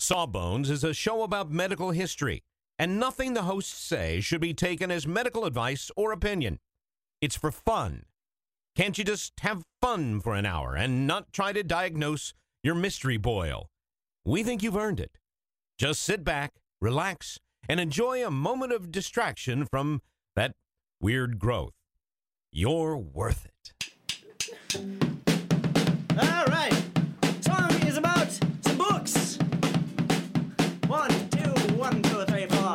Sawbones is a show about medical history, and nothing the hosts say should be taken as medical advice or opinion. It's for fun. Can't you just have fun for an hour and not try to diagnose your mystery boil? We think you've earned it. Just sit back, relax, and enjoy a moment of distraction from that weird growth. You're worth it. All right. Song is about some books. 1, 2, 1, 2, 3, 4.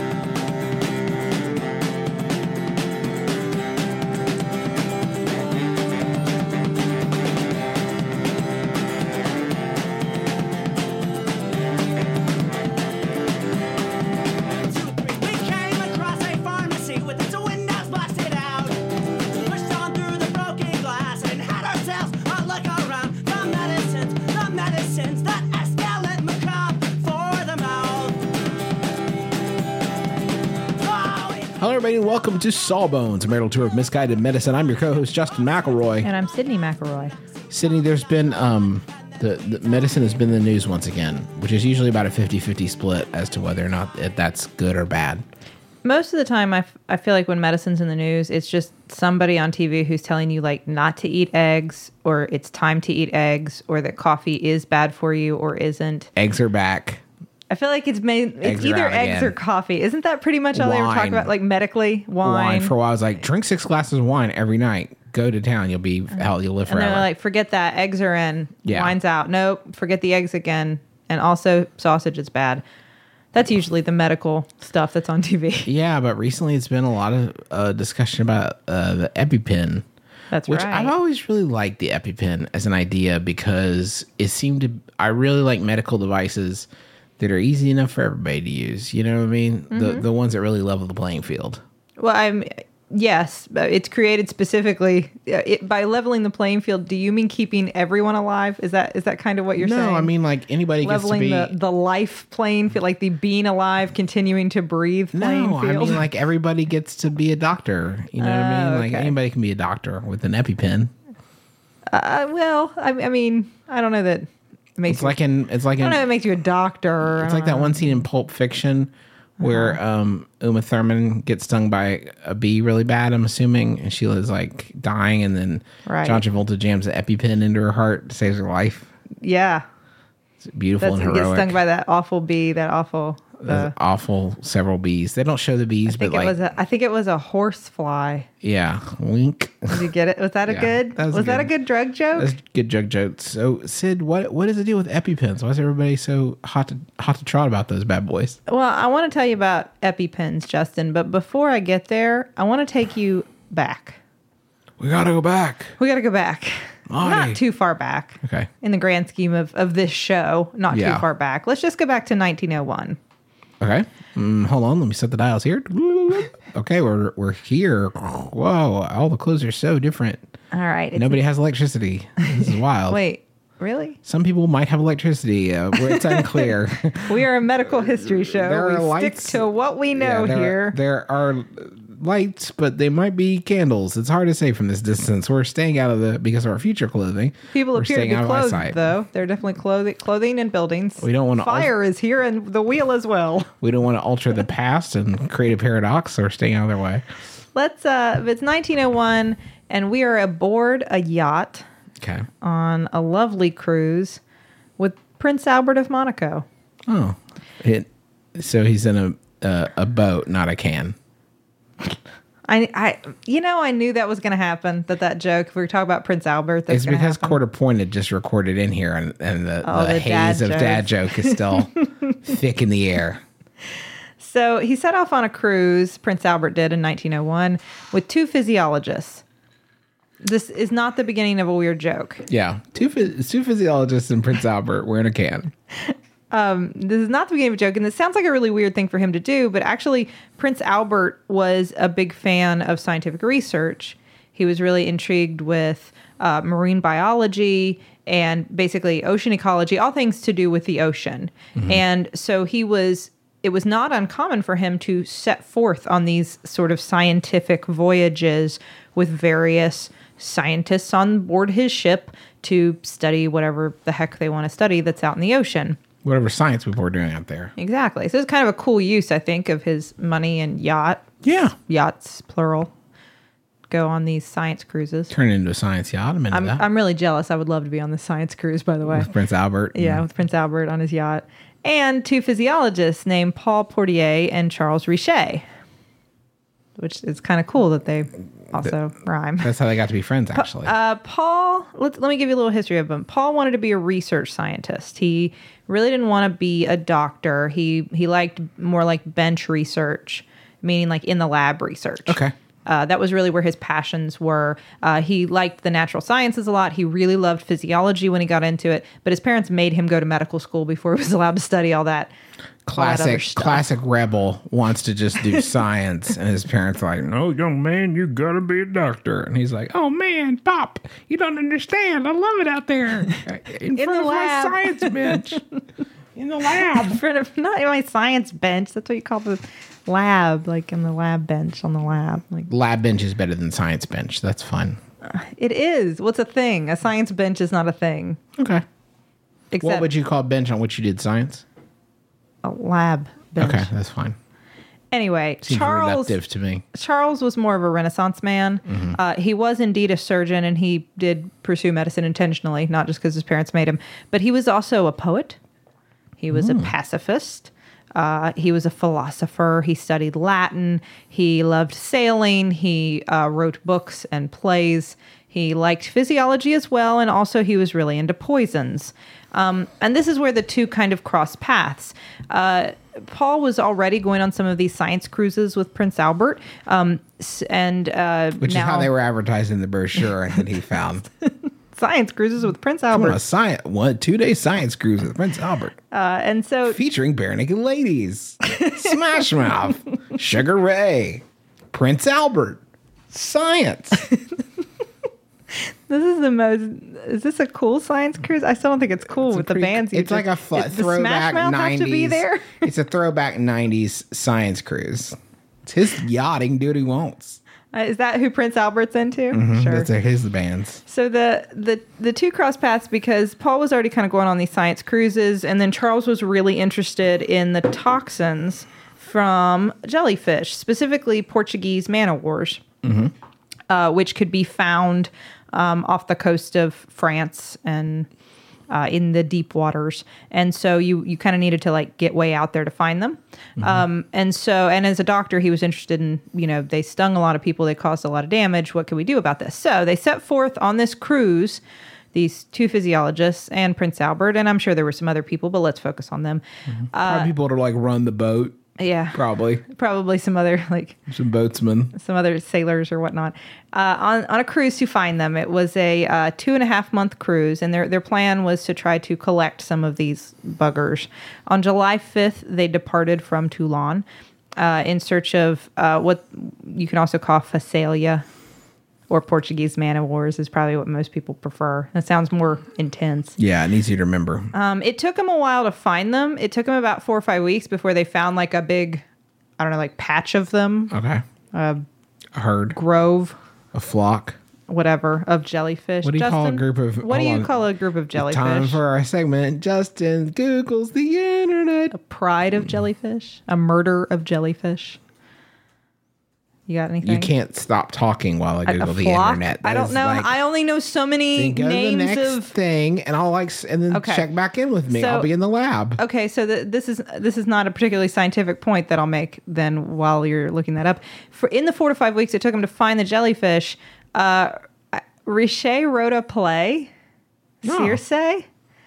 Hello, everybody, and welcome to Sawbones, a marital tour of misguided medicine. I'm your co-host, Justin McElroy. And I'm Sydney McElroy. Sydney, there's been, the medicine has been in the news once again, which is usually about a 50-50 split as to whether or not that's good or bad. Most of the time, I feel like when medicine's in the news, it's just somebody on TV who's telling you, like, not to eat eggs, or it's time to eat eggs, or that coffee is bad for you or isn't. Eggs are back. I feel like it's either eggs or coffee. Isn't that pretty much all they were talking about? Like medically, wine. For a while, I was like, drink 6 glasses of wine every night. Go to town. You'll live forever. And they're like, forget that. Eggs are in. Yeah. Wine's out. Nope. Forget the eggs again. And also, sausage is bad. That's usually the medical stuff that's on TV. Yeah, but recently it's been a lot of discussion about the EpiPen. That's which right. I've always really liked the EpiPen as an idea because I really like medical devices that are easy enough for everybody to use. You know what I mean? Mm-hmm. The ones that really level the playing field. Well, yes, it's created specifically by leveling the playing field. Do you mean keeping everyone alive? Is that kind of what you're saying? No, I mean like anybody leveling gets to be the life playing field, like the being alive, continuing to breathe playing field. No, I mean like everybody gets to be a doctor. You know what I mean? Like anybody can be a doctor with an EpiPen. Well, I mean, I don't know that. I don't know. It makes you a doctor. It's like that one scene in Pulp Fiction where Uma Thurman gets stung by a bee really bad, I'm assuming, and Sheila's like dying, and then John Travolta jams an EpiPen into her heart to save her life. Yeah, it's beautiful and heroic. Gets stung by that awful bee. That awful. Awful several bees. They don't show the bees, I think it was a horse fly. Yeah, wink. Did you get it? Was that a good? Was that a good drug joke? That's a good drug joke. So, Sid, what is the deal with EpiPens? Why is everybody so hot to trot about those bad boys? Well, I want to tell you about EpiPens, Justin. But before I get there, I want to take you back. We gotta go back. Not too far back. Okay. In the grand scheme of this show, not too far back. Let's just go back to 1901. Okay. Hold on. Let me set the dials here. Okay, we're here. Whoa, all the clothes are so different. All right. Nobody has electricity. This is wild. Wait, really? Some people might have electricity. It's unclear. We are a medical history show. There are lights. Stick to what we know here. There are lights, but they might be candles. It's hard to say from this distance. We're staying out of because of our future clothing. People appear to be clothed, though. They're definitely clothing and buildings. We don't want to. Fire is here and the wheel as well. We don't want to alter the past and create a paradox, so we're staying out of their way. It's 1901, and we are aboard a yacht. Okay. On a lovely cruise with Prince Albert of Monaco. Oh, so he's in a boat, not a can. I knew that was going to happen. That joke. If we were talking about Prince Albert, it's because Quarter Pointed just recorded in here, and the haze of dad joke is still thick in the air. So he set off on a cruise. Prince Albert did in 1901 with 2 physiologists. This is not the beginning of a weird joke. Yeah, two physiologists and Prince Albert were in a can. This is not the beginning of a joke, and this sounds like a really weird thing for him to do, but actually Prince Albert was a big fan of scientific research. He was really intrigued with marine biology and basically ocean ecology, all things to do with the ocean. Mm-hmm. And so it was not uncommon for him to set forth on these sort of scientific voyages with various scientists on board his ship to study whatever the heck they want to study that's out in the ocean. whatever science people were doing out there. Exactly. So it's kind of a cool use, I think, of his money and yacht. Yeah. Yachts, plural. Go on these science cruises. Turn it into a science yacht. I'm into that. I'm really jealous. I would love to be on the science cruise, by the way. With Prince Albert. Yeah, with Prince Albert on his yacht. And 2 physiologists named Paul Portier and Charles Richet, which is kind of cool that they also rhyme. That's how they got to be friends, actually. Paul, let me give you a little history of him. Paul wanted to be a research scientist. He really didn't want to be a doctor. He liked more like bench research, meaning like in the lab research. Okay. That was really where his passions were. He liked the natural sciences a lot. He really loved physiology when he got into it. But his parents made him go to medical school before he was allowed to study all that. Classic rebel wants to just do science, and his parents are like, "No, young man, you gotta be a doctor." And he's like, "Oh man, Pop, you don't understand. I love it out there in front of my science bench, in the lab, in front of not my science bench. That's what you call the lab, like in the lab bench on the lab. Like lab bench is better than science bench. That's fun. It is. What's a thing? A science bench is not a thing. Okay. Except what would you call a bench on which you did science? A lab bench. Okay, that's fine. Anyway, Seems reductive to me. Charles was more of a Renaissance man. Mm-hmm. He was indeed a surgeon, and he did pursue medicine intentionally, not just because his parents made him. But he was also a poet. He was a pacifist. He was a philosopher. He studied Latin. He loved sailing. He wrote books and plays. He liked physiology as well, and also he was really into poisons. And this is where the two kind of cross paths. Paul was already going on some of these science cruises with Prince Albert, which is how they were advertising the brochure that he found. Science cruises with Prince Albert. A 2-day science cruise with Prince Albert. And so featuring bare naked ladies, Smash Mouth, Sugar Ray, Prince Albert, science. This is the most. Is this a cool science cruise? I still don't think it's cool with the bands. It's like a throwback 90s. Have to be there? It's a throwback 90s science cruise. It's his yachting. Do what he wants. Is that who Prince Albert's into? Mm-hmm, sure. That's his bands. So the two cross paths because Paul was already kind of going on these science cruises, and then Charles was really interested in the toxins from jellyfish, specifically Portuguese man-o'-wars, which could be found off the coast of France and in the deep waters. And so you kind of needed to like get way out there to find them. And as a doctor, he was interested in, they stung a lot of people. They caused a lot of damage. What can we do about this? So they set forth on this cruise, these 2 physiologists and Prince Albert. And I'm sure there were some other people, but let's focus on them. Probably people to like run the boat. Yeah. Probably some other some boatsmen. Some other sailors or whatnot. On a cruise to find them. It was a 2.5-month cruise, and their plan was to try to collect some of these buggers. On July 5th, they departed from Toulon in search of what you can also call Phasalia, or Portuguese man-o'-wars is probably what most people prefer. That sounds more intense. Yeah, and easy to remember. It took them a while to find them. It took them about 4 or 5 weeks before they found like a big, patch of them. Okay. A herd. Grove. A flock. Whatever, of jellyfish. What do you call a group of... What do you call a group of jellyfish? Time for our segment. Justin Googles the internet. A pride of jellyfish? A murder of jellyfish? You got anything? You can't stop talking while I Google the internet. I don't know. I only know so many names go to the next thing, and I'll check back in with me. I'll be in the lab. Okay, so this is not a particularly scientific point that I'll make. Then while you're looking that up, in the 4 to 5 weeks it took him to find the jellyfish, Richet wrote a play, Circe,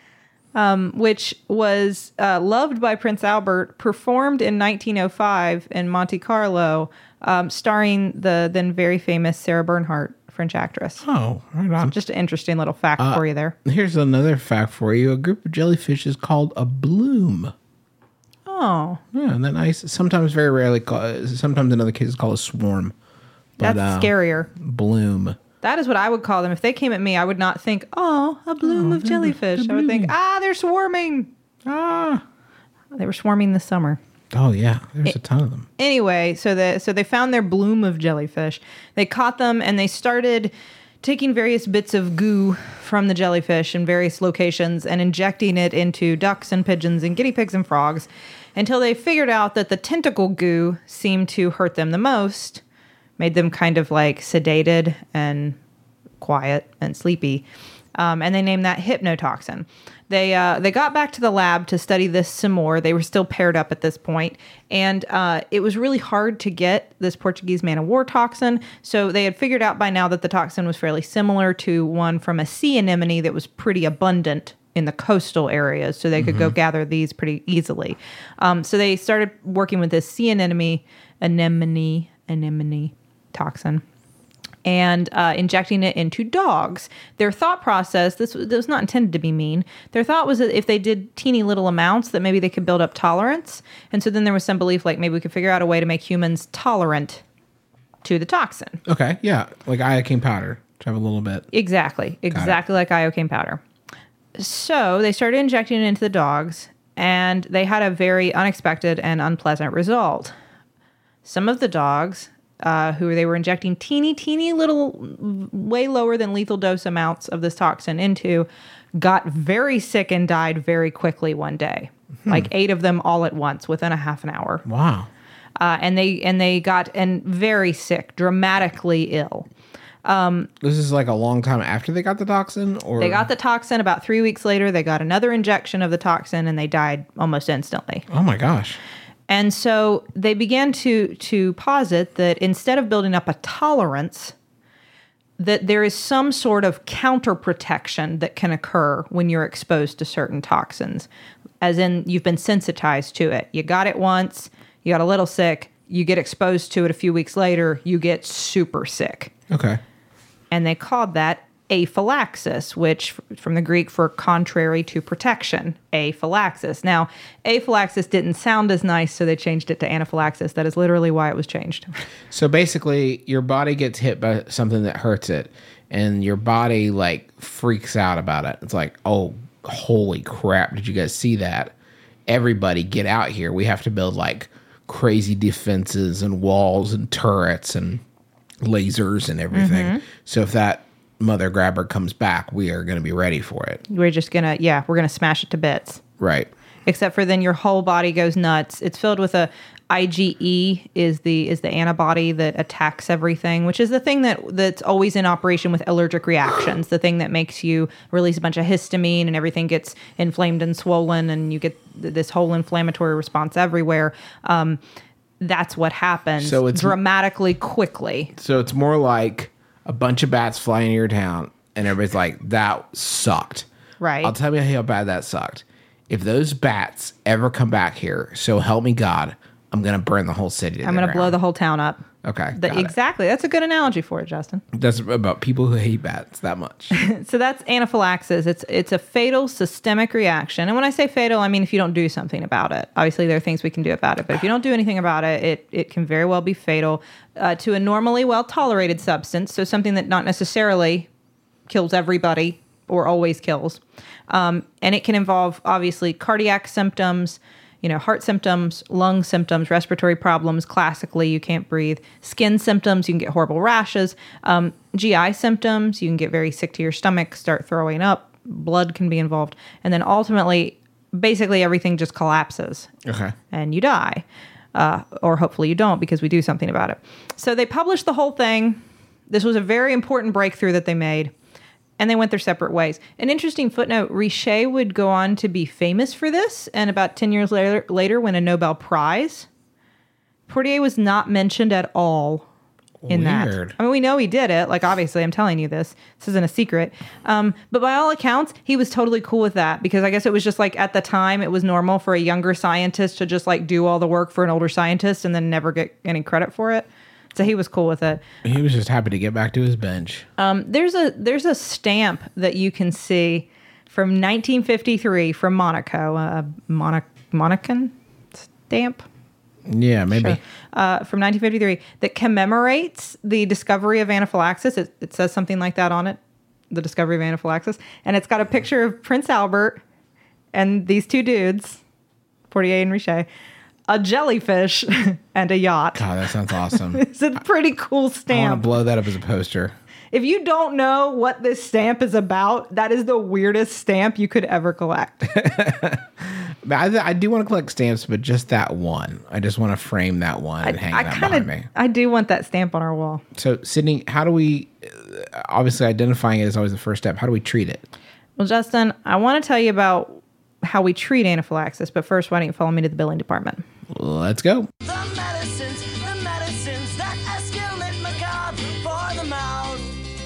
which was loved by Prince Albert, performed in 1905 in Monte Carlo. Starring the then very famous Sarah Bernhardt, French actress. Oh, right on. Just an interesting little fact for you there. Here's another fact for you. A group of jellyfish is called a bloom. Oh. Yeah, isn't that nice? Sometimes, very rarely, sometimes in other cases called a swarm. But, that's scarier. Bloom. That is what I would call them. If they came at me, I would not think, a bloom of jellyfish. I would think, they're swarming. They were swarming this summer. Oh, yeah. There's a ton of them. Anyway, so they found their bloom of jellyfish. They caught them, and they started taking various bits of goo from the jellyfish in various locations and injecting it into ducks and pigeons and guinea pigs and frogs until they figured out that the tentacle goo seemed to hurt them the most, made them kind of like sedated and quiet and sleepy. And they named that hypnotoxin. They got back to the lab to study this some more. They were still paired up at this point. And it was really hard to get this Portuguese man-of-war toxin. So they had figured out by now that the toxin was fairly similar to one from a sea anemone that was pretty abundant in the coastal areas. So they could go gather these pretty easily. So they started working with this sea anemone toxin and injecting it into dogs. Their thought process, this was not intended to be mean. Their thought was that if they did teeny little amounts, that maybe they could build up tolerance. And so then there was some belief like maybe we could figure out a way to make humans tolerant to the toxin. Okay, yeah, like iocane powder. To have a little bit. Exactly like iocane powder. So they started injecting it into the dogs, and they had a very unexpected and unpleasant result. Some of the dogs who they were injecting teeny little, way lower than lethal dose amounts of this toxin into, got very sick and died very quickly one day. Like 8 of them all at once within a half an hour. Wow. And they got very sick, dramatically ill. This is like a long time after they got the toxin? Or They got the toxin about 3 weeks later. They got another injection of the toxin and they died almost instantly. Oh my gosh. And so they began to posit that instead of building up a tolerance, that there is some sort of counter protection that can occur when you're exposed to certain toxins, as in you've been sensitized to it. You got it once, you got a little sick, you get exposed to it a few weeks later, you get super sick. Okay. And they called that aphylaxis, which from the Greek for contrary to protection, aphylaxis. Now, aphylaxis didn't sound as nice, so they changed it to anaphylaxis. That is literally why it was changed. So basically, your body gets hit by something that hurts it, and your body like freaks out about it. It's like, oh, holy crap, did you guys see that? Everybody get out here. We have to build like crazy defenses and walls and turrets and lasers and everything. So if that mother grabber comes back, we are going to be ready for it. We're just going to, we're going to smash it to bits. Right. Except for then your whole body goes nuts. It's filled with a IgE is the antibody that attacks everything, which is the thing that's always in operation with allergic reactions, the thing that makes you release a bunch of histamine and everything gets inflamed and swollen and you get this whole inflammatory response everywhere. That's what happens so it's dramatically quickly. So it's more like a bunch of bats fly into your town, and everybody's like, that sucked. Right. I'll tell you how bad that sucked. If those bats ever come back here, so help me God, I'm going to burn the whole city. I'm going to blow the whole town up. Okay. Exactly. That's a good analogy for it, Justin. That's about people who hate bats that much. So that's anaphylaxis. It's a fatal systemic reaction. And when I say fatal, I mean if you don't do something about it. Obviously, there are things we can do about it. But if you don't do anything about it, it can very well be fatal to a normally well-tolerated substance. So something that not necessarily kills everybody or always kills. And it can involve, obviously, cardiac symptoms, heart symptoms, lung symptoms, respiratory problems. Classically, you can't breathe. Skin symptoms, you can get horrible rashes. GI symptoms, you can get very sick to your stomach, start throwing up. Blood can be involved. And then ultimately, basically everything just collapses. Okay. And you die. Or hopefully you don't because we do something about it. So they published the whole thing. This was a very important breakthrough that they made. And they went their separate ways. An interesting footnote, Richer would go on to be famous for this, and about 10 years later win a Nobel Prize. Portier was not mentioned at all in Weird. that. I mean, we know he did it. Like, obviously, I'm telling you this. This isn't a secret. But by all accounts, he was totally cool with that, because I guess it was just like, at the time, it was normal for a younger scientist to just like do all the work for an older scientist and then never get any credit for it. So he was cool with it. He was just happy to get back to his bench. There's a stamp that you can see from 1953 from Monaco, a Monacan stamp. Yeah, maybe. Sure. From 1953 that commemorates the discovery of anaphylaxis. It says something like that on it, the discovery of anaphylaxis. And it's got a picture of Prince Albert and these two dudes, Portier and Richer, a jellyfish, and a yacht. God, that sounds awesome. It's a pretty cool I want stamp. to blow that up as a poster. If you don't know what this stamp is about, that is the weirdest stamp you could ever collect. I do want to collect stamps, but just that one. I just want to frame that one and hang that behind me. I do want that stamp on our wall. So, Sydney, how do we, obviously identifying it is always the first step. How do we treat it? Well, Justin, I want to tell you about how we treat anaphylaxis, but first, why don't you follow me to the billing department? Let's go. The medicines that escalate macabre for the mouth.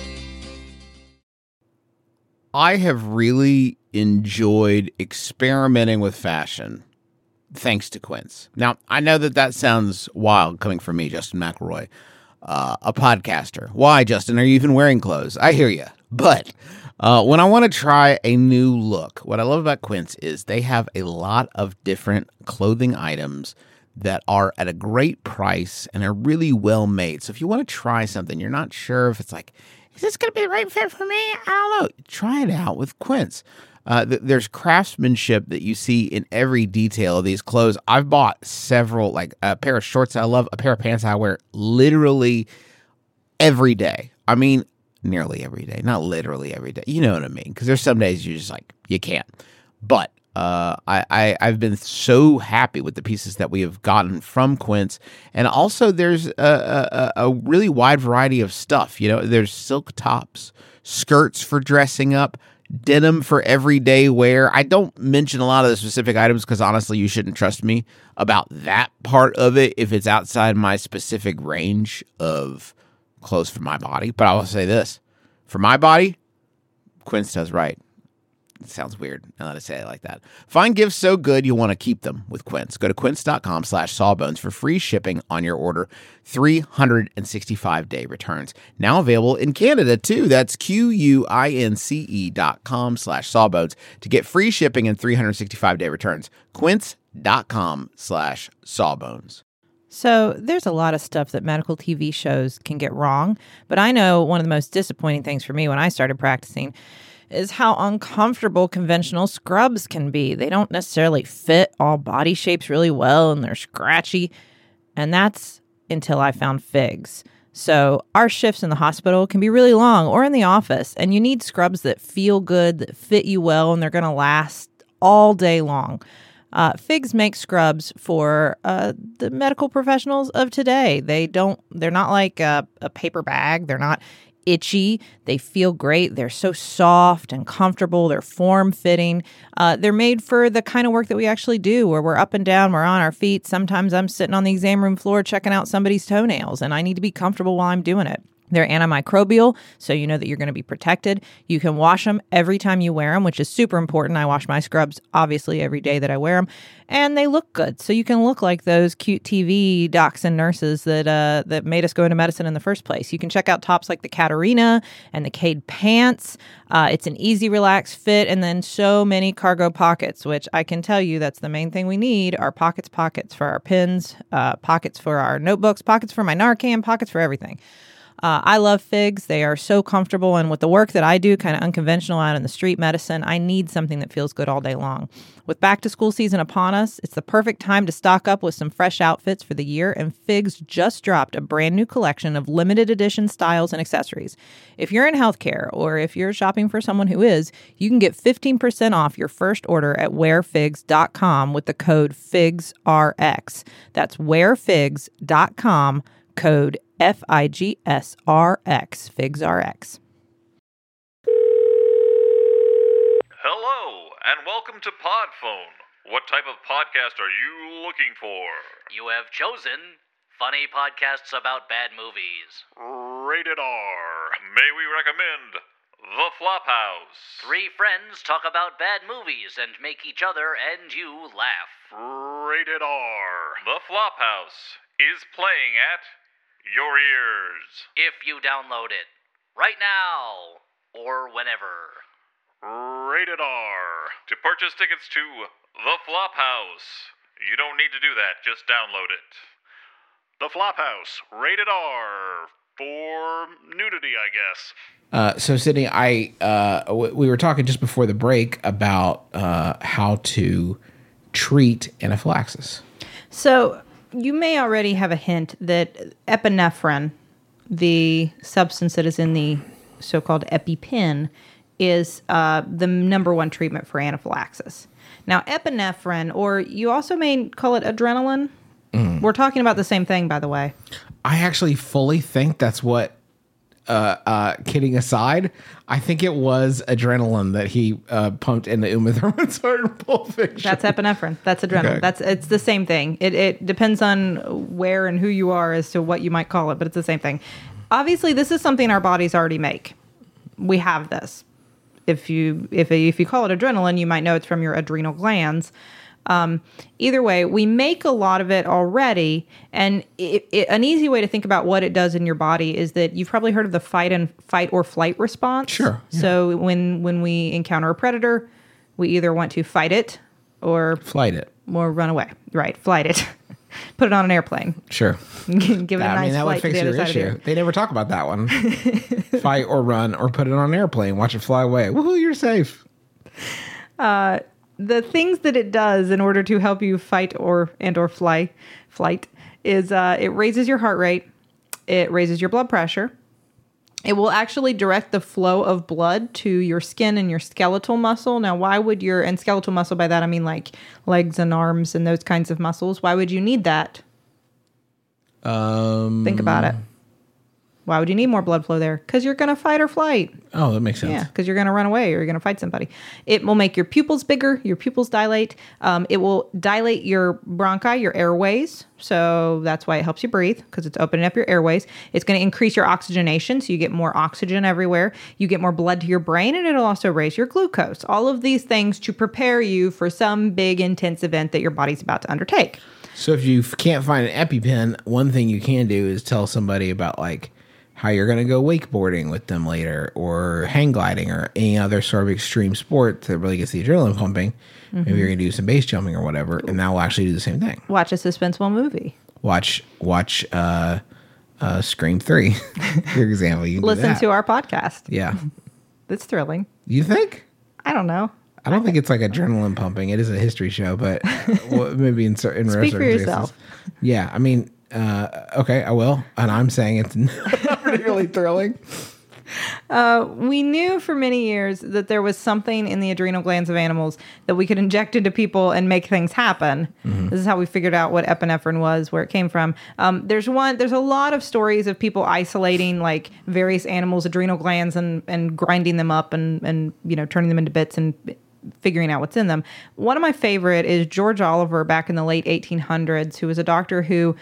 I have really enjoyed experimenting with fashion thanks to Quince. Now, I know that sounds wild coming from me, Justin McElroy, a podcaster. Why, Justin? Are you even wearing clothes? I hear you. But when I want to try a new look, what I love about Quince is they have a lot of different clothing items that are at a great price and are really well made. So if you want to try something, you're not sure if it's like, is this going to be the right fit for me? I don't know. Try it out with Quince. There's craftsmanship that you see in every detail of these clothes. I've bought several, like a pair of shorts I love, a pair of pants I wear literally every day. I mean, nearly every day, not literally every day. You know what I mean? Because there's some days you just like, you can't. But I've been so happy with the pieces that we have gotten from Quince. And also there's a really wide variety of stuff. You know, there's silk tops, skirts for dressing up, denim for everyday wear. I don't mention a lot of the specific items because honestly, you shouldn't trust me about that part of it if it's outside my specific range of clothes for my body. But I will say this, for my body, Quince does right. It sounds weird now that I say it like that. Find gifts so good you'll want to keep them with Quince. Go to quince.com/sawbones for free shipping on your order. 365-day returns. Now available in Canada too. That's QUINCE.com/sawbones to get free shipping and 365-day returns. Quince.com/sawbones. So there's a lot of stuff that medical TV shows can get wrong, but I know one of the most disappointing things for me when I started practicing is how uncomfortable conventional scrubs can be. They don't necessarily fit all body shapes really well, and they're scratchy. And that's until I found Figs. So our shifts in the hospital can be really long or in the office, and you need scrubs that feel good, that fit you well, and they're going to last all day long. Figs make scrubs for the medical professionals of today. They're not like a paper bag. They're not itchy. They feel great. They're so soft and comfortable. They're form-fitting. They're made for the kind of work that we actually do, where we're up and down, we're on our feet. Sometimes I'm sitting on the exam room floor checking out somebody's toenails, and I need to be comfortable while I'm doing it. They're antimicrobial, so you know that you're going to be protected. You can wash them every time you wear them, which is super important. I wash my scrubs, obviously, every day that I wear them. And they look good, so you can look like those cute TV docs and nurses that made us go into medicine in the first place. You can check out tops like the Caterina and the Cade pants. It's an easy, relaxed fit, and then so many cargo pockets, which I can tell you that's the main thing we need, are pockets for our pens, pockets for our notebooks, pockets for my Narcan, pockets for everything. I love Figs. They are so comfortable. And with the work that I do, kind of unconventional out in the street medicine, I need something that feels good all day long. With back to school season upon us, it's the perfect time to stock up with some fresh outfits for the year. And Figs just dropped a brand new collection of limited edition styles and accessories. If you're in healthcare or if you're shopping for someone who is, you can get 15% off your first order at wearfigs.com with the code FIGSRX. That's wearfigs.com, code FIGSRX, FIGSRX. Hello, and welcome to Podphone. What type of podcast are you looking for? You have chosen funny podcasts about bad movies. Rated R. May we recommend The Flophouse? 3 friends talk about bad movies and make each other and you laugh. Rated R. The Flophouse is playing at your ears. If you download it right now or whenever. Rated R. To purchase tickets to The Flophouse, you don't need to do that, just download it. The Flophouse, rated R, for nudity, I guess. So Sydney, we were talking just before the break about how to treat anaphylaxis. So you may already have a hint that epinephrine, the substance that is in the so-called EpiPen, is the number one treatment for anaphylaxis. Now, epinephrine, or you also may call it adrenaline. We're talking about the same thing, by the way. I actually fully think that's what, kidding aside, I think it was adrenaline that he pumped into Uma Thurman's heart in Pulp Fiction. That's epinephrine. That's adrenaline. Okay. It's the same thing. It depends on where and who you are as to what you might call it, but it's the same thing. Obviously, this is something our bodies already make. We have this. If you call it adrenaline, you might know it's from your adrenal glands. Either way, we make a lot of it already, and an easy way to think about what it does in your body is that you've probably heard of the fight or flight response. Sure. Yeah. So when we encounter a predator, we either want to fight it or Flight it. or run away. Right, flight it. Put it on an airplane. Sure. Give it a I nice mean, that would flight to fix the other your side of the issue. earth. They never talk about that one. Fight or run or put it on an airplane. Watch it fly away. Woohoo, you're safe. The things that it does in order to help you fight or flight is it raises your heart rate, it raises your blood pressure. It will actually direct the flow of blood to your skin and your skeletal muscle. Now, why would and skeletal muscle, by that I mean like legs and arms and those kinds of muscles. Why would you need that? Think about it. Why would you need more blood flow there? Because you're going to fight or flight. Oh, that makes sense. Yeah, because you're going to run away or you're going to fight somebody. It will make your pupils bigger, your pupils dilate. It will dilate your bronchi, your airways. So that's why it helps you breathe, because it's opening up your airways. It's going to increase your oxygenation, so you get more oxygen everywhere. You get more blood to your brain, and it'll also raise your glucose. All of these things to prepare you for some big, intense event that your body's about to undertake. So if you can't find an EpiPen, one thing you can do is tell somebody about like how you're going to go wakeboarding with them later, or hang gliding, or any other sort of extreme sport that really gets the adrenaline pumping. Maybe you're going to do some base jumping or whatever, and that will actually do the same thing. Watch a suspenseful movie. Watch Scream 3, for example. You can Listen to our podcast. Yeah. It's thrilling. You think? I don't know. I don't think it's like adrenaline pumping. It is a history show, but maybe in rare Speak for circumstances. yourself. Yeah, I mean, okay, I will. And I'm saying it's not particularly thrilling. We knew for many years that there was something in the adrenal glands of animals that we could inject into people and make things happen. This is how we figured out what epinephrine was, where it came from. There's a lot of stories of people isolating like various animals' adrenal glands and grinding them up and turning them into bits and figuring out what's in them. One of my favorite is George Oliver back in the late 1800s, who was a doctor who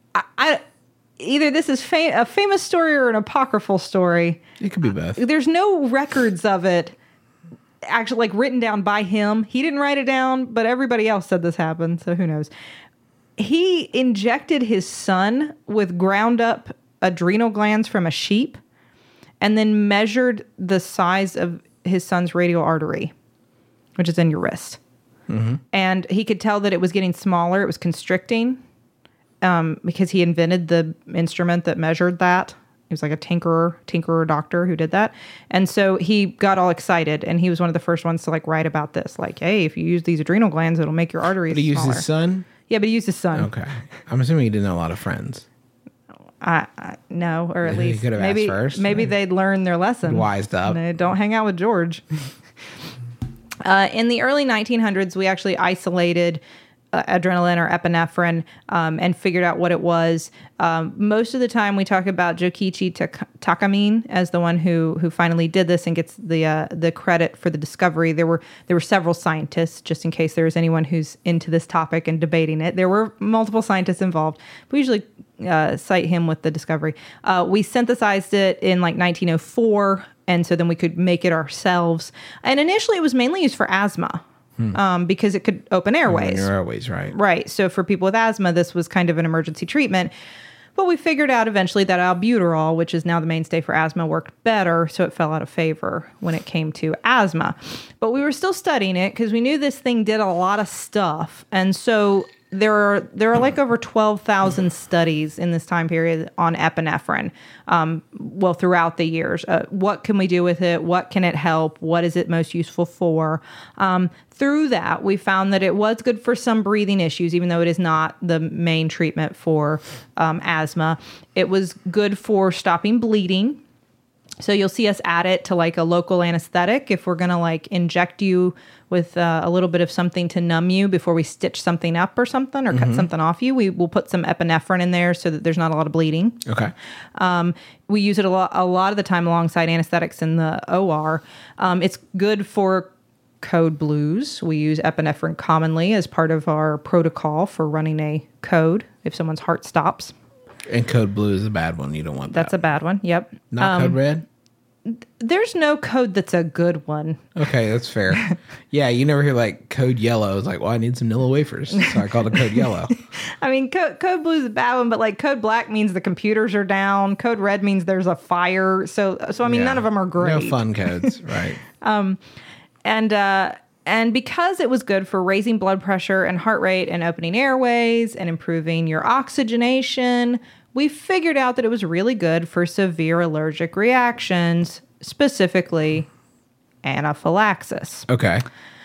either this is a famous story or an apocryphal story. It could be both. There's no records of it actually like written down by him. He didn't write it down, but everybody else said this happened, so who knows. He injected his son with ground up adrenal glands from a sheep and then measured the size of his son's radial artery, which is in your wrist. And he could tell that it was getting smaller. It was constricting. Because he invented the instrument that measured that. He was like a tinkerer doctor who did that. And so he got all excited, and he was one of the first ones to like write about this. Like, hey, if you use these adrenal glands, it'll make your arteries But he used smaller. his son? Yeah, but he used his son. Okay. I'm assuming he didn't have a lot of friends. No, or at He least could have asked first. maybe they'd learned their lesson. Wised up. Don't hang out with George. In the early 1900s, we actually isolated adrenaline or epinephrine and figured out what it was. Most of the time we talk about Jokichi Takamine as the one who finally did this and gets the credit for the discovery. There were several scientists, just in case there was anyone who's into this topic and debating it. There were multiple scientists involved. We usually cite him with the discovery. We synthesized it in like 1904, and so then we could make it ourselves. And initially it was mainly used for asthma. Because it could open airways. Your airways, right. Right. So for people with asthma, this was kind of an emergency treatment. But we figured out eventually that albuterol, which is now the mainstay for asthma, worked better. So it fell out of favor when it came to asthma. But we were still studying it because we knew this thing did a lot of stuff. And so there are like over 12,000 studies in this time period on epinephrine. Throughout the years, what can we do with it? What can it help? What is it most useful for? Through that, we found that it was good for some breathing issues, even though it is not the main treatment for asthma. It was good for stopping bleeding. So you'll see us add it to like a local anesthetic if we're going to like inject you with a little bit of something to numb you before we stitch something up or something or cut something off you. We will put some epinephrine in there so that there's not a lot of bleeding. Okay. We use it a lot of the time alongside anesthetics in the OR. It's good for code blues. We use epinephrine commonly as part of our protocol for running a code if someone's heart stops. And code blue is a bad one. You don't want that. That's a bad one. Yep. Not code red? There's no code that's a good one. Okay, that's fair. Yeah, you never hear like code yellow. It's like, well, I need some Nilla wafers. So I called it code yellow. I mean, code blue is a bad one, but like code black means the computers are down. Code red means there's a fire. So I mean, none of them are great. No fun codes, right. And because it was good for raising blood pressure and heart rate and opening airways and improving your oxygenation, we figured out that it was really good for severe allergic reactions, specifically anaphylaxis. Okay.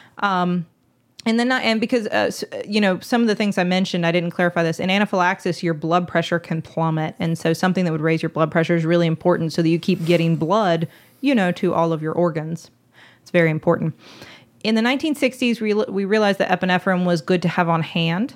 And because some of the things I mentioned, I didn't clarify this. In anaphylaxis, your blood pressure can plummet, and so something that would raise your blood pressure is really important, so that you keep getting blood, to all of your organs. It's very important. In the 1960s, we realized that epinephrine was good to have on hand.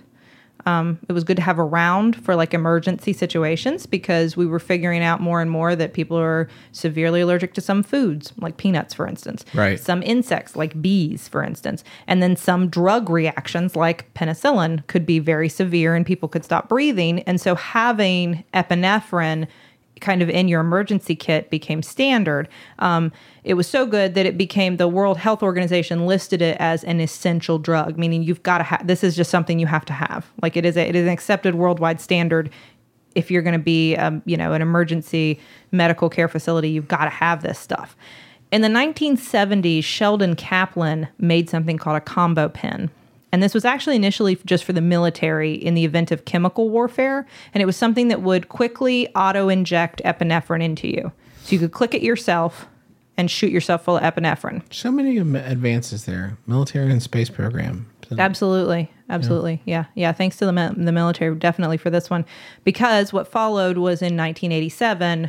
It was good to have around for like emergency situations because we were figuring out more and more that people are severely allergic to some foods, like peanuts, for instance. Right. Some insects, like bees, for instance. And then some drug reactions, like penicillin, could be very severe and people could stop breathing. And so having epinephrine kind of in your emergency kit became standard. It was so good that it became, the World Health Organization listed it as an essential drug, meaning you've got to have, this is just something you have to have. Like it is an accepted worldwide standard. If you're going to be, an emergency medical care facility, you've got to have this stuff. In the 1970s, Sheldon Kaplan made something called a combo pen. And this was actually initially just for the military in the event of chemical warfare. And it was something that would quickly auto-inject epinephrine into you. So you could click it yourself and shoot yourself full of epinephrine. So many advances there. Military and space program. Absolutely. Yeah. Thanks to the military, definitely, for this one. Because what followed was in 1987,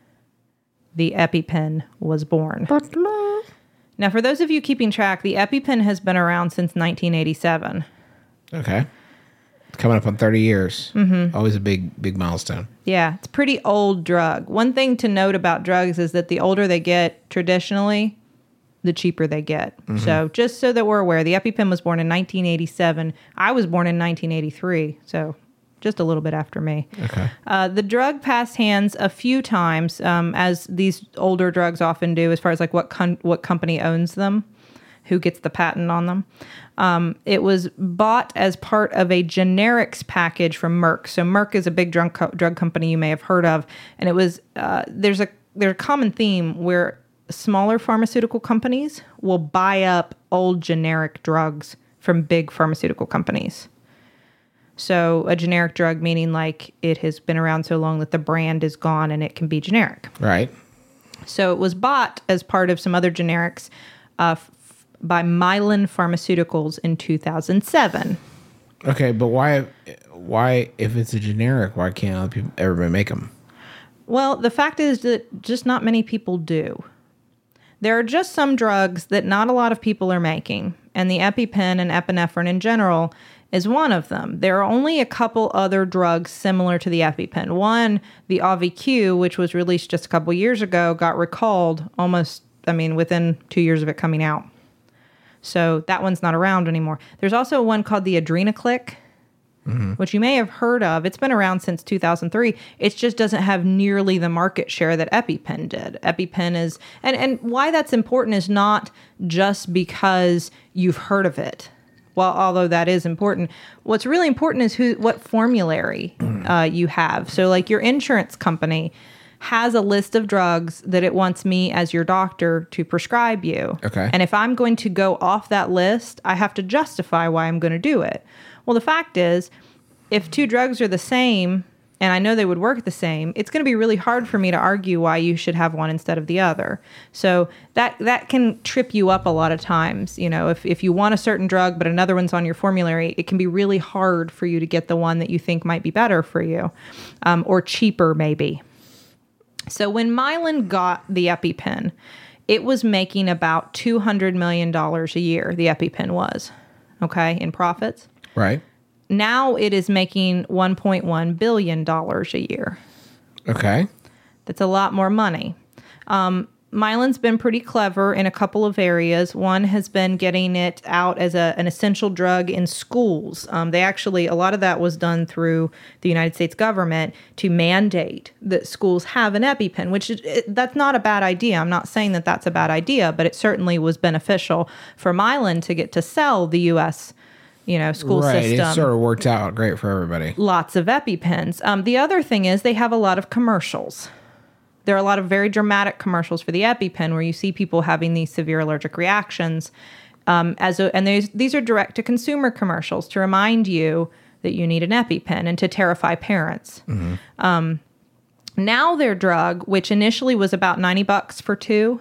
the EpiPen was born. Now, for those of you keeping track, the EpiPen has been around since 1987. Okay. Coming up on 30 years. Mm-hmm. Always a big milestone. Yeah, it's a pretty old drug. One thing to note about drugs is that the older they get, traditionally, the cheaper they get. Mm-hmm. So just so that we're aware, the EpiPen was born in 1987. I was born in 1983, so just a little bit after me. Okay. The drug passed hands a few times, as these older drugs often do, as far as like what company owns them, who gets the patent on them. It was bought as part of a generics package from Merck. So Merck is a big drug company you may have heard of, and it was there's a common theme where smaller pharmaceutical companies will buy up old generic drugs from big pharmaceutical companies. So a generic drug meaning like it has been around so long that the brand is gone and it can be generic. Right. So it was bought as part of some other generics by Mylan Pharmaceuticals in 2007. Okay, but why if it's a generic, why can't everybody make them? Well, the fact is that just not many people do. There are just some drugs that not a lot of people are making, and the EpiPen and epinephrine in general is one of them. There are only a couple other drugs similar to the EpiPen. One, the Auvi-Q, which was released just a couple years ago, got recalled within 2 years of it coming out. So that one's not around anymore. There's also one called the Adrenaclick, which you may have heard of. It's been around since 2003. It just doesn't have nearly the market share that EpiPen did. EpiPen is, and why that's important is not just because you've heard of it. Well, although that is important, what's really important is what formulary you have. So like your insurance company has a list of drugs that it wants me as your doctor to prescribe you. Okay. And if I'm going to go off that list, I have to justify why I'm going to do it. Well, the fact is, if two drugs are the same, and I know they would work the same, it's going to be really hard for me to argue why you should have one instead of the other. So that can trip you up a lot of times. You know, if you want a certain drug, but another one's on your formulary, it can be really hard for you to get the one that you think might be better for you, or cheaper maybe. So when Mylan got the EpiPen, it was making about $200 million a year, the EpiPen was, okay, in profits. Right. Now it is making $1.1 billion a year. Okay. That's a lot more money. Mylan's been pretty clever in a couple of areas. One has been getting it out as an essential drug in schools. They actually, a lot of that was done through the United States government to mandate that schools have an EpiPen, which that's not a bad idea. I'm not saying that that's a bad idea, but it certainly was beneficial for Mylan to get to sell the U.S. School system. Right, it sort of worked out great for everybody. Lots of EpiPens. The other thing is they have a lot of commercials. There are a lot of very dramatic commercials for the EpiPen where you see people having these severe allergic reactions. These are direct-to-consumer commercials to remind you that you need an EpiPen and to terrify parents. Mm-hmm. Now their drug, which initially was about $90 for two,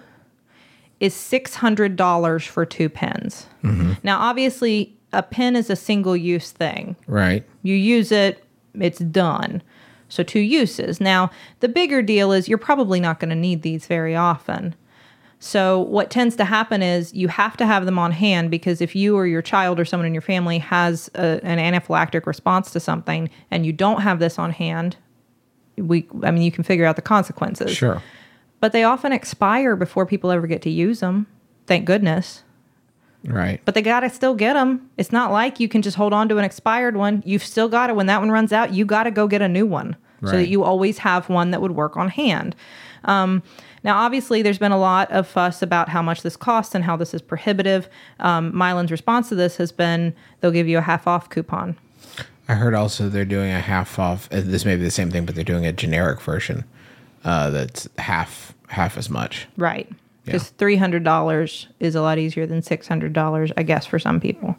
is $600 for 2 pens. Mm-hmm. Now, obviously, a pen is a single-use thing. Right. You use it, it's done. So 2 uses. Now, the bigger deal is you're probably not going to need these very often. So what tends to happen is you have to have them on hand because if you or your child or someone in your family has an anaphylactic response to something and you don't have this on hand, you can figure out the consequences. Sure. But they often expire before people ever get to use them. Thank goodness. Right. But they got to still get them. It's not like you can just hold on to an expired one. You've still got it. When that one runs out, you got to go get a new one so that you always have one that would work on hand. Now, obviously, there's been a lot of fuss about how much this costs and how this is prohibitive. Mylan's response to this has been they'll give you a half-off coupon. I heard also they're doing a half-off. This may be the same thing, but they're doing a generic version that's half as much. Right. Because $300 is a lot easier than $600, I guess, for some people.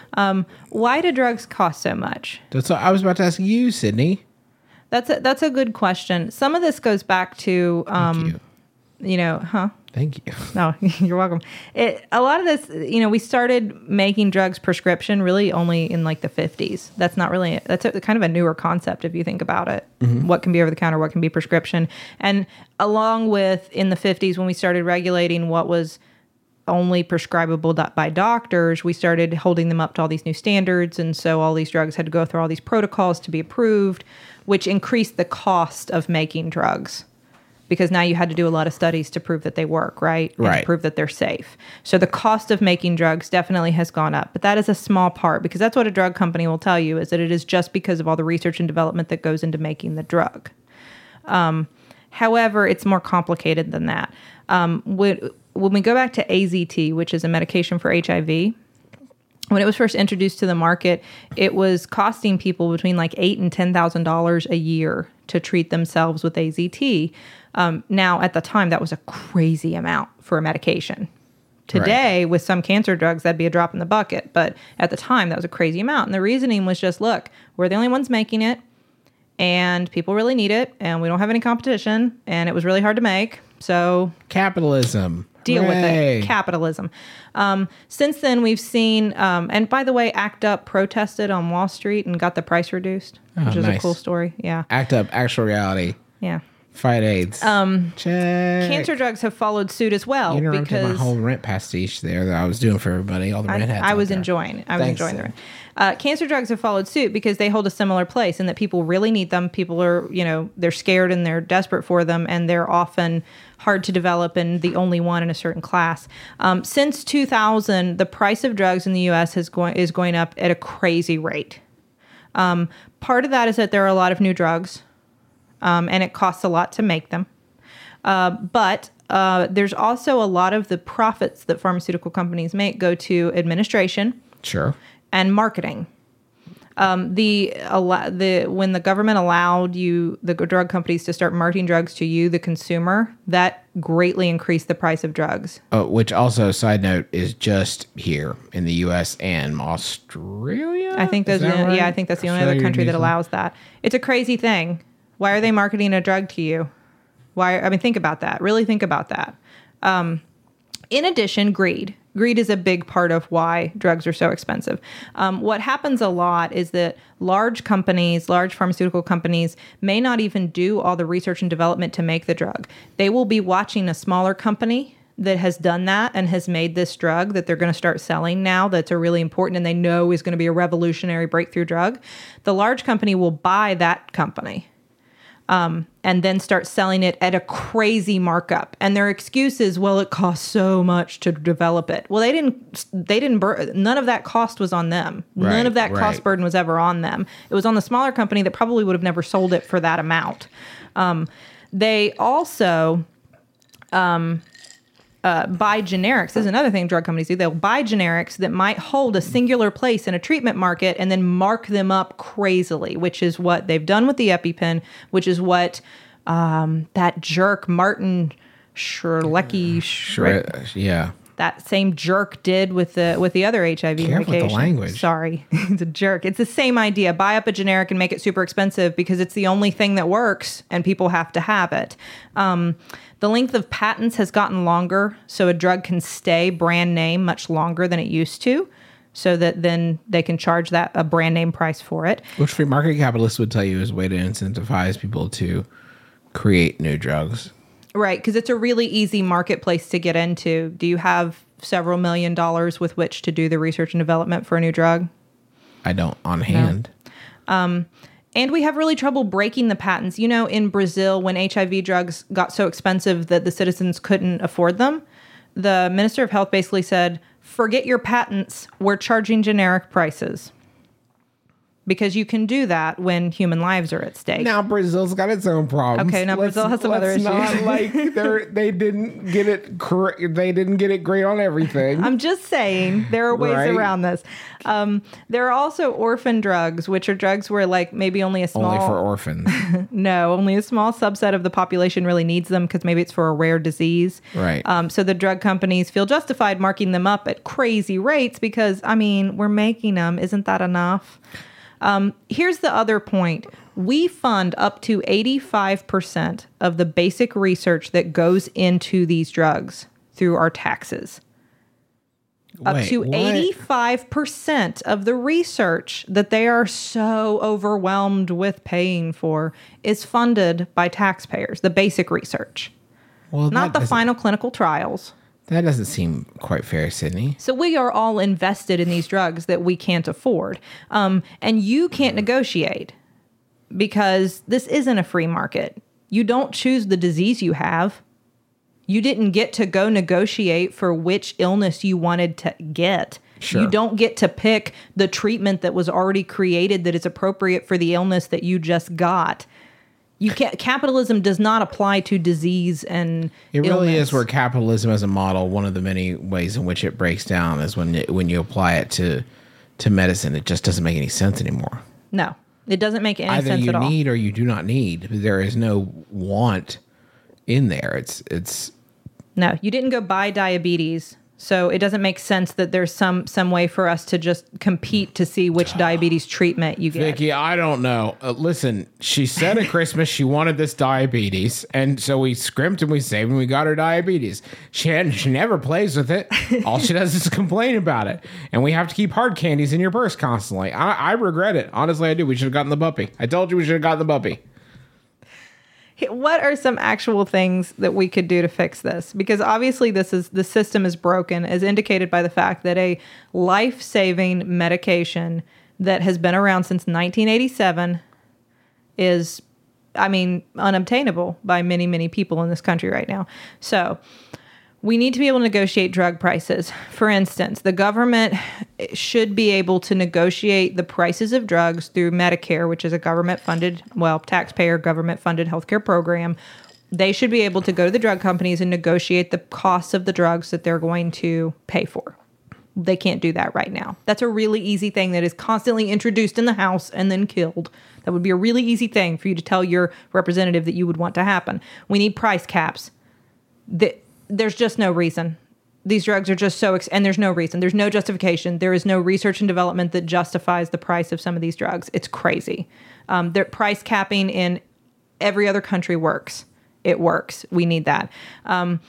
Why do drugs cost so much? That's what I was about to ask you, Sydney. That's a good question. Some of this goes back to, Thank you. Thank you. No, you're welcome. A lot of this, we started making drugs prescription really only in like the 50s. That's kind of a newer concept if you think about it. Mm-hmm. What can be over the counter, what can be prescription. And along with in the 50s when we started regulating what was only prescribable by doctors, we started holding them up to all these new standards. And so all these drugs had to go through all these protocols to be approved, which increased the cost of making drugs. Because now you had to do a lot of studies to prove that they work, right? And to prove that they're safe. So the cost of making drugs definitely has gone up. But that is a small part because that's what a drug company will tell you is that it is just because of all the research and development that goes into making the drug. However, it's more complicated than that. When we go back to AZT, which is a medication for HIV, when it was first introduced to the market, it was costing people between like $8,000 and $10,000 a year to treat themselves with AZT. Now, at the time, that was a crazy amount for a medication. Today, with some cancer drugs, that'd be a drop in the bucket. But at the time, that was a crazy amount. And the reasoning was just, look, we're the only ones making it, and people really need it, and we don't have any competition, and it was really hard to make. So capitalism. Deal with it. Capitalism. Since then, we've seen, and by the way, ACT UP protested on Wall Street and got the price reduced, which is a cool story. Yeah. ACT UP, actual reality. Yeah. Fight AIDS. Check. Cancer drugs have followed suit as well. You interrupted my whole rent pastiche there that I was doing for everybody. All the rent hats. I was enjoying the rent. Cancer drugs have followed suit because they hold a similar place in that people really need them. People are, they're scared and they're desperate for them, and they're often hard to develop and the only one in a certain class. Since 2000, the price of drugs in the U.S. is going up at a crazy rate. Part of that is that there are a lot of new drugs. And it costs a lot to make them. But there's also a lot of the profits that pharmaceutical companies make go to administration. Sure. And marketing. When the government allowed the drug companies to start marketing drugs to you, the consumer, that greatly increased the price of drugs. Which also, side note, is just here in the U.S. and Australia. I think right? I think that's the only other country that allows that. It's a crazy thing. Why are they marketing a drug to you? Think about that. Really think about that. In addition, greed. Greed is a big part of why drugs are so expensive. What happens a lot is that large companies, large pharmaceutical companies, may not even do all the research and development to make the drug. They will be watching a smaller company that has done that and has made this drug that they're going to start selling now that's a really important and they know is going to be a revolutionary breakthrough drug. The large company will buy that company. And then start selling it at a crazy markup. And their excuse is, well, it costs so much to develop it. Well, none of that cost was on them. None of that cost burden was ever on them. It was on the smaller company that probably would have never sold it for that amount. They also buy generics. This is another thing drug companies do. They'll buy generics that might hold a singular place in a treatment market and then mark them up crazily, which is what they've done with the EpiPen, which is what that jerk Martin Shkreli, yeah, that same jerk did with the other HIV medication. Careful with the language. Sorry, he's a jerk. It's the same idea. Buy up a generic and make it super expensive because it's the only thing that works and people have to have it. The length of patents has gotten longer, so a drug can stay brand name much longer than it used to, so that then they can charge that a brand name price for it. Which free market capitalists would tell you is a way to incentivize people to create new drugs. Right, because it's a really easy marketplace to get into. Do you have several $1 million with which to do the research and development for a new drug? I don't on hand. No. And we have really trouble breaking the patents. You know, in Brazil, when HIV drugs got so expensive that the citizens couldn't afford them, the Minister of Health basically said, forget your patents, we're charging generic prices. Because you can do that when human lives are at stake. Now Brazil's got its own problems. Okay, now Brazil has some other issues. Not like they didn't get it correct. They didn't get it great on everything. I'm just saying there are ways around this. There are also orphan drugs, which are drugs where like maybe only a small only for orphans. No, only a small subset of the population really needs them because maybe it's for a rare disease. Right. So the drug companies feel justified marking them up at crazy rates because I mean we're making them. Isn't that enough? Here's the other point. We fund up to 85% of the basic research that goes into these drugs through our taxes. Up to 85% of the research that they are so overwhelmed with paying for is funded by taxpayers, the basic research. Well, not the final clinical trials. That doesn't seem quite fair, Sydney. So we are all invested in these drugs that we can't afford. And you can't negotiate because this isn't a free market. You don't choose the disease you have. You didn't get to go negotiate for which illness you wanted to get. Sure. You don't get to pick the treatment that was already created that is appropriate for the illness that you just got. You can't. Capitalism does not apply to disease and it really illness. is where capitalism as a model, one of the many ways in which it breaks down is when you apply it to medicine. It just doesn't make any sense anymore. No, it doesn't make any Either sense at all. Either you need or you do not need. There is no want in there. It's No, you didn't go buy diabetes. So it doesn't make sense that there's some way for us to just compete to see which diabetes treatment you get. Vicky, I don't know. Listen, she said at Christmas she wanted this diabetes, and so we scrimped and we saved and we got her diabetes. She never plays with it. All she does is complain about it. And we have to keep hard candies in your purse constantly. I regret it. Honestly, I do. We should have gotten the puppy. I told you we should have gotten the puppy. What are some actual things that we could do to fix this? Because obviously the system is broken, as indicated by the fact that a life-saving medication that has been around since 1987 is, unobtainable by many, many people in this country right now. So we need to be able to negotiate drug prices. For instance, the government should be able to negotiate the prices of drugs through Medicare, which is a taxpayer government-funded healthcare program. They should be able to go to the drug companies and negotiate the costs of the drugs that they're going to pay for. They can't do that right now. That's a really easy thing that is constantly introduced in the House and then killed. That would be a really easy thing for you to tell your representative that you would want to happen. We need price caps. There's just no reason. These drugs are just and there's no reason. There's no justification. There is no research and development that justifies the price of some of these drugs. It's crazy. Their price capping in every other country works. It works. We need that.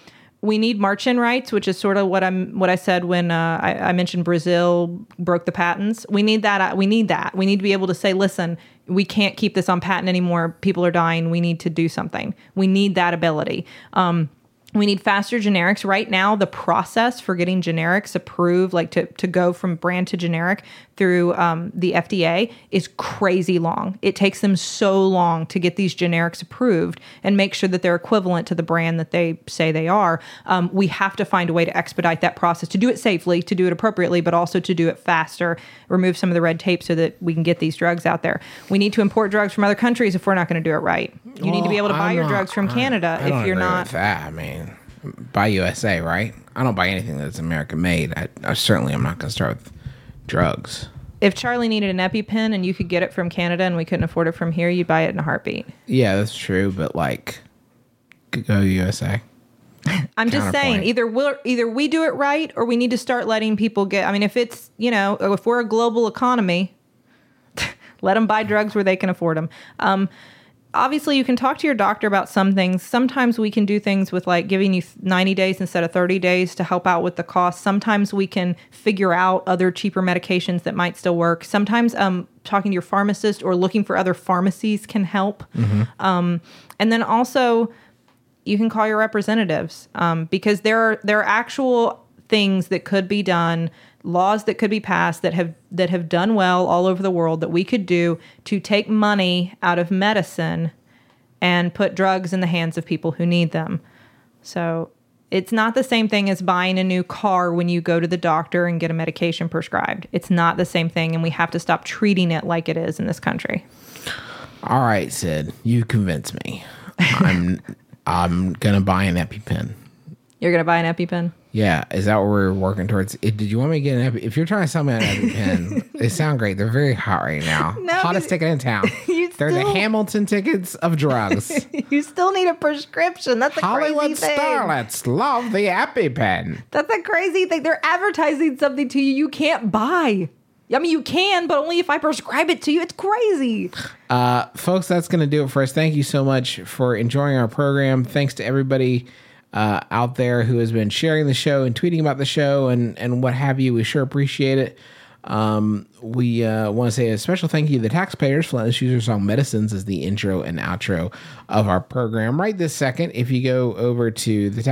We need march-in rights, which is sort of what I said when I mentioned Brazil broke the patents. We need that. We need to be able to say, listen, we can't keep this on patent anymore. People are dying. We need to do something. We need that ability. We need faster generics. Right now, the process for getting generics approved, like to go from brand to generic through the FDA, is crazy long. It takes them so long to get these generics approved and make sure that they're equivalent to the brand that they say they are. We have to find a way to expedite that process, to do it safely, to do it appropriately, but also to do it faster, remove some of the red tape so that we can get these drugs out there. We need to import drugs from other countries if we're not going to do it right. You need to be able to buy your drugs from Canada if you're not. With that. I mean, buy USA, right? I don't buy anything that's American made. I certainly am not going to start with drugs. If Charlie needed an EpiPen and you could get it from Canada and we couldn't afford it from here, you'd buy it in a heartbeat. Yeah, that's true. But like, go USA. I'm just saying, either we do it right, or we need to start letting people get. I mean, if it's if we're a global economy, let them buy drugs where they can afford them. Obviously, you can talk to your doctor about some things. Sometimes we can do things with like giving you 90 days instead of 30 days to help out with the cost. Sometimes we can figure out other cheaper medications that might still work. Sometimes talking to your pharmacist or looking for other pharmacies can help. And then also, you can call your representatives because there are actual things that could be done, laws that could be passed that have done well all over the world that we could do to take money out of medicine and put drugs in the hands of people who need them. So it's not the same thing as buying a new car when you go to the doctor and get a medication prescribed. It's not the same thing, and we have to stop treating it like it is in this country. All right, Sid, you convinced me. I'm gonna buy an EpiPen. You're gonna buy an EpiPen? Yeah, is that what we're working towards? Did you want me to get an EpiPen? If you're trying to sell me an EpiPen, they sound great. They're very hot right now. No, hottest ticket in town. They're the Hamilton tickets of drugs. You still need a prescription. That's a Hollywood crazy thing. starlets love the EpiPen. That's a crazy thing. They're advertising something to you can't buy. I mean, you can, but only if I prescribe it to you. It's crazy. Folks, that's going to do it for us. Thank you so much for enjoying our program. Thanks to everybody out there who has been sharing the show and tweeting about the show and what have you. We sure appreciate it. We want to say a special thank you to the taxpayers for letting us use your song Medicines as the intro and outro of our program. Right this second, if you go over to the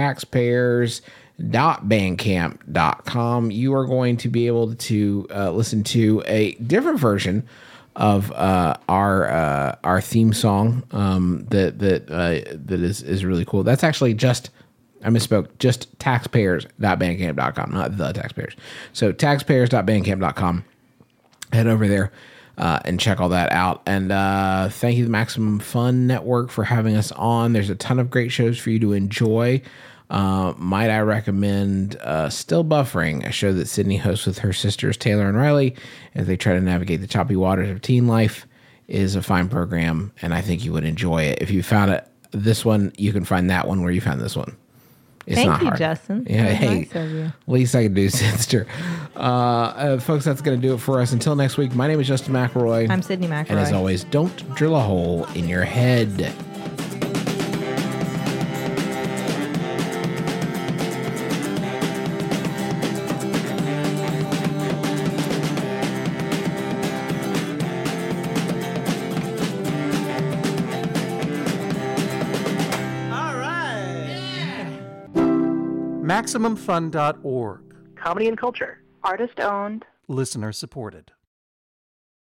taxpayers.bandcamp.com, you are going to be able to listen to a different version of our theme song that is really cool. That's actually just taxpayers.bandcamp.com, not the taxpayers. So taxpayers.bandcamp.com. Head over there and check all that out. And thank you to the Maximum Fun Network for having us on. There's a ton of great shows for you to enjoy. Might I recommend Still Buffering, a show that Sydney hosts with her sisters Taylor and Riley as they try to navigate the choppy waters of teen life. Is a fine program, and I think you would enjoy it. If you found this one, you can find that one where you found this one. It's Thank not you, hard. Justin. Yeah, hey, nice of you. Least I can do, sister. Folks, that's going to do it for us. Until next week, my name is Justin McElroy. I'm Sydney McElroy. And as always, don't drill a hole in your head. MaximumFun.org. Comedy and culture. Artist owned. Listener supported.